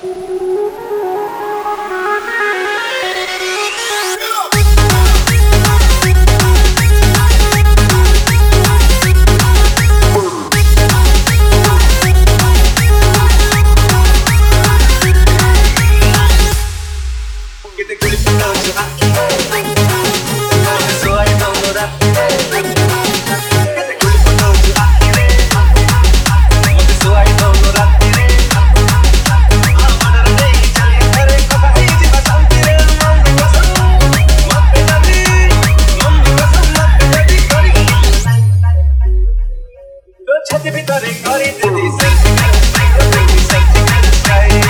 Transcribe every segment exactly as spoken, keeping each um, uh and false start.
छाती भितरे गरिदिँदै सर्जिकल स्ट्राइक सर्जिकल स्ट्राइक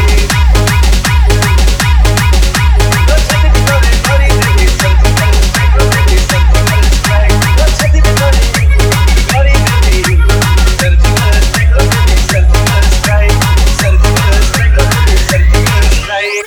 छाती भितरे गरिदिँदै सर्जिकल स्ट्राइक सर्जिकल स्ट्राइक छाती भितरे गरिदिँदै surgical strike surgical strike surgical strike surgical strike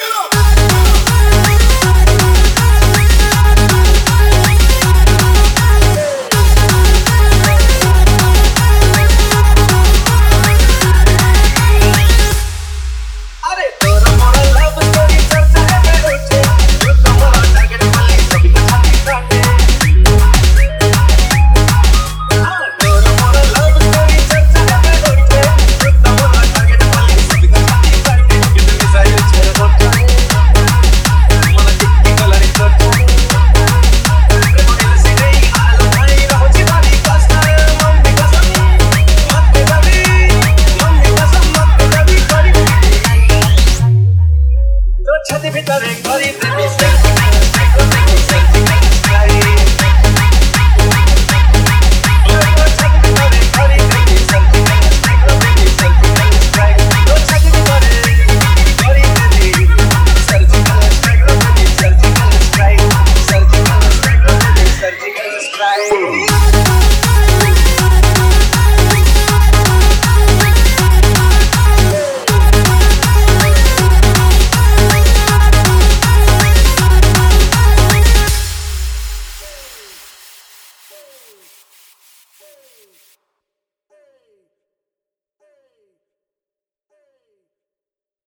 छाती भितरे गरिदिँदै सर्जिकल स्ट्राइक सर्जिकल स्ट्राइक छाती भितरे गरिदिँदै सर्जिकल स्ट्राइक सर्जिकल स्ट्राइक छाती भितरे गरिदिँदै surgical strike surgical strike surgical strike surgical strike